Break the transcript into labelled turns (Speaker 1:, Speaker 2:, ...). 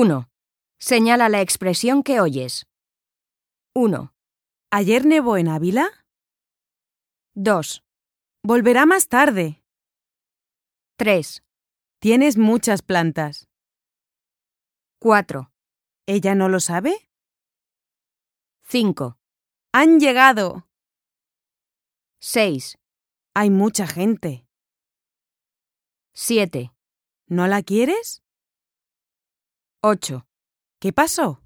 Speaker 1: 1. Señala la expresión que oyes. 1,
Speaker 2: ¿Ayer nevó en Ávila?
Speaker 1: 2,
Speaker 2: Volverá más tarde.
Speaker 1: 3,
Speaker 2: Tienes muchas plantas.
Speaker 1: 4,
Speaker 2: ¿Ella no lo sabe?
Speaker 1: 5,
Speaker 2: ¡Han llegado!
Speaker 1: 6,
Speaker 2: Hay mucha gente.
Speaker 1: 7,
Speaker 2: ¿No la quieres?
Speaker 1: 8.
Speaker 2: ¿Qué pasó?